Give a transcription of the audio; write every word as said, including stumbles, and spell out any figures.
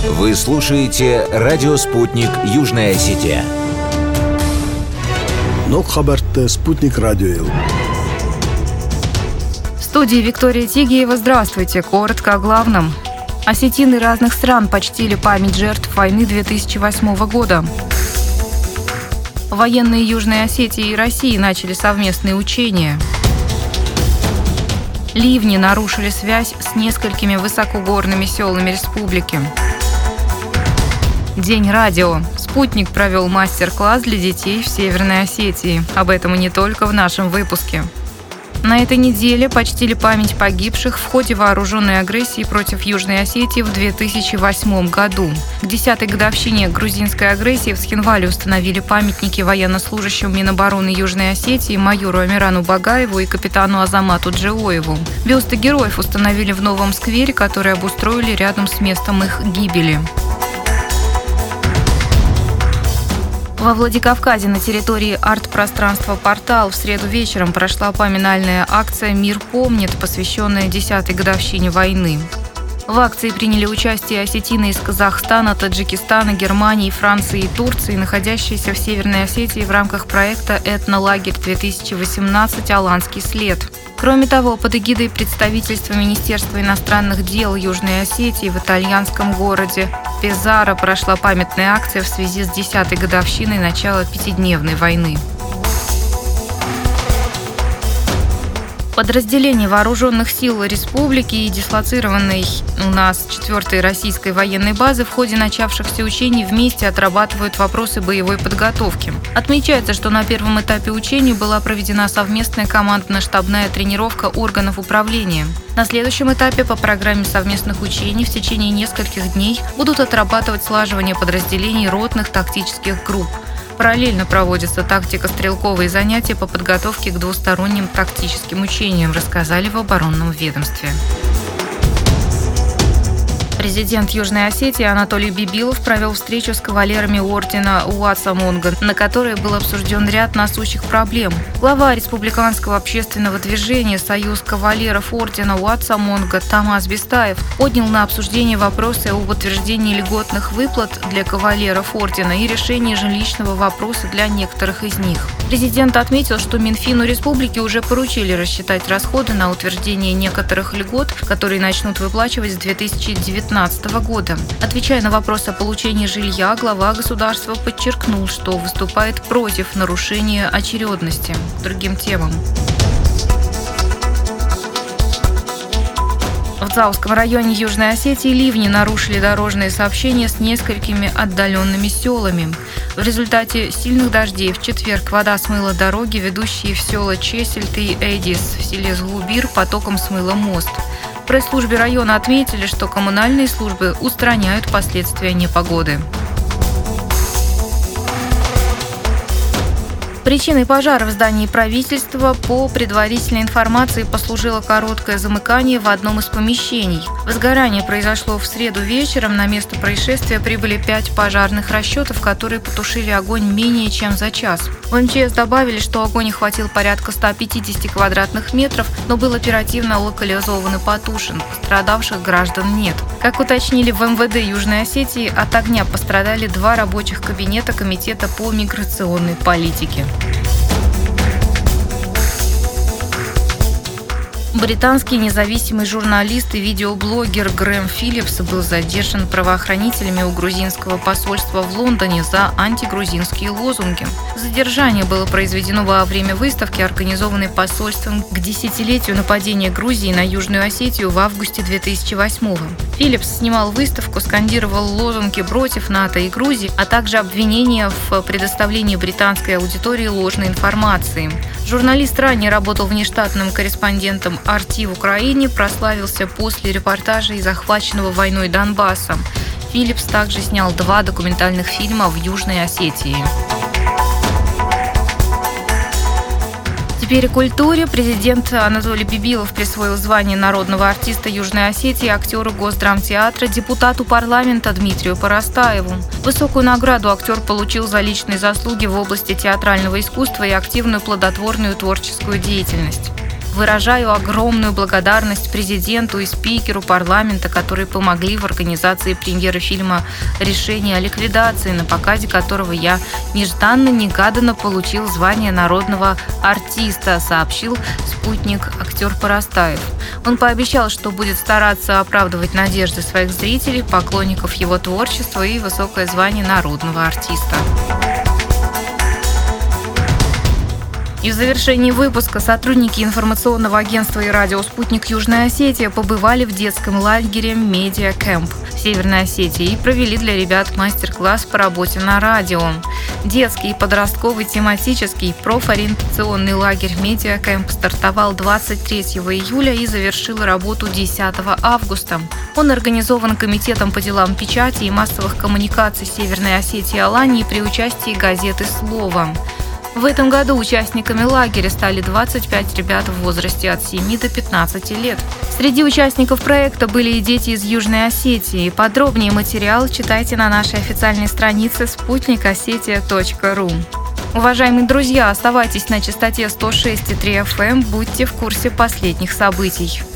Вы слушаете радио «Спутник. Южная Осетия». Нок хабарты «Спутник радио». В студии Виктория Тигиева. Здравствуйте. Коротко о главном. Осетины разных стран почтили память жертв войны две тысячи восьмого года. Военные Южной Осетии и России начали совместные учения. Ливни нарушили связь с несколькими высокогорными селами республики. День радио. «Спутник» провел мастер-класс для детей в Северной Осетии. Об этом и не только в нашем выпуске. На этой неделе почтили память погибших в ходе вооруженной агрессии против Южной Осетии в две тысячи восьмом году. К десятой годовщине грузинской агрессии в Схинвале установили памятники военнослужащим Минобороны Южной Осетии майору Амирану Багаеву и капитану Азамату Джеоеву. Бюсты героев установили в новом сквере, который обустроили рядом с местом их гибели. Во Владикавказе на территории арт-пространства «Портал» в среду вечером прошла поминальная акция «Мир помнит», посвященная десятой годовщине войны. В акции приняли участие осетины из Казахстана, Таджикистана, Германии, Франции и Турции, находящиеся в Северной Осетии в рамках проекта «Этнолагерь-две тысячи восемнадцать. Аланский след». Кроме того, под эгидой представительства Министерства иностранных дел Южной Осетии в итальянском городе Пезаро прошла памятная акция в связи с десятой годовщиной начала пятидневной войны. Подразделения вооруженных сил республики и дислоцированной у нас четвертой российской военной базы в ходе начавшихся учений вместе отрабатывают вопросы боевой подготовки. Отмечается, что на первом этапе учений была проведена совместная командно-штабная тренировка органов управления. На следующем этапе по программе совместных учений в течение нескольких дней будут отрабатывать слаживание подразделений ротных тактических групп. Параллельно проводятся тактико-стрелковые занятия по подготовке к двусторонним тактическим учениям, рассказали в оборонном ведомстве. Президент Южной Осетии Анатолий Бибилов провел встречу с кавалерами ордена Уатса-Монга, на которой был обсужден ряд насущих проблем. Глава республиканского общественного движения «Союз кавалеров ордена Уатса-Монга» Тамаз Бестаев поднял на обсуждение вопросы об утверждении льготных выплат для кавалеров ордена и решении жилищного вопроса для некоторых из них. Президент отметил, что Минфину республики уже поручили рассчитать расходы на утверждение некоторых льгот, которые начнут выплачивать с две тысячи девятнадцатого года. Отвечая на вопрос о получении жилья, глава государства подчеркнул, что выступает против нарушения очередности. Другим темам. В Зауском районе Южной Осетии ливни нарушили дорожные сообщения с несколькими отдаленными селами. В результате сильных дождей в четверг вода смыла дороги, ведущие в села Чесельт и Эдис. В селе Згубир потоком смыла мост. В пресс-службе района отметили, что коммунальные службы устраняют последствия непогоды. Причиной пожара в здании правительства по предварительной информации послужило короткое замыкание в одном из помещений. Возгорание произошло в среду вечером. На место происшествия прибыли пять пожарных расчетов, которые потушили огонь менее чем за час. В эм че эс добавили, что огонь охватил порядка ста пятидесяти квадратных метров, но был оперативно локализован и потушен. Пострадавших граждан нет. Как уточнили в эм вэ дэ Южной Осетии, от огня пострадали два рабочих кабинета Комитета по миграционной политике. Британский независимый журналист и видеоблогер Грэм Филлипс был задержан правоохранителями у грузинского посольства в Лондоне за антигрузинские лозунги. Задержание было произведено во время выставки, организованной посольством к десятилетию нападения Грузии на Южную Осетию в августе две тысячи восьмого. Филлипс снимал выставку, скандировал лозунги против НАТО и Грузии, а также обвинения в предоставлении британской аудитории ложной информации. Журналист ранее работал внештатным корреспондентом ар ти в Украине, прославился после репортажей захваченного войной Донбасса. Филлипс также снял два документальных фильма в Южной Осетии. Теперь о культуре. Президент Анатолий Бибилов присвоил звание народного артиста Южной Осетии актеру Госдрамтеатра, депутату парламента Дмитрию Поростаеву. Высокую награду актер получил за личные заслуги в области театрального искусства и активную плодотворную творческую деятельность. Выражаю огромную благодарность президенту и спикеру парламента, которые помогли в организации премьеры фильма «Решение о ликвидации», на показе которого я нежданно-негаданно получил звание народного артиста, сообщил спутник актер Поростаев. Он пообещал, что будет стараться оправдывать надежды своих зрителей, поклонников его творчества и высокое звание народного артиста. И в завершении выпуска сотрудники информационного агентства и радио «Спутник Южная Осетия» побывали в детском лагере «Медиа Кэмп» в Северной Осетии и провели для ребят мастер-класс по работе на радио. Детский и подростковый тематический профориентационный лагерь «Медиа Кэмп» стартовал двадцать третьего июля и завершил работу десятого августа. Он организован Комитетом по делам печати и массовых коммуникаций Северной Осетии Алании при участии газеты «Слово». В этом году участниками лагеря стали двадцать пять ребят в возрасте от семи до пятнадцати лет. Среди участников проекта были и дети из Южной Осетии. Подробнее материал читайте на нашей официальной странице спутник осетия точка ру. Уважаемые друзья, оставайтесь на частоте сто шесть и три эф эм, будьте в курсе последних событий.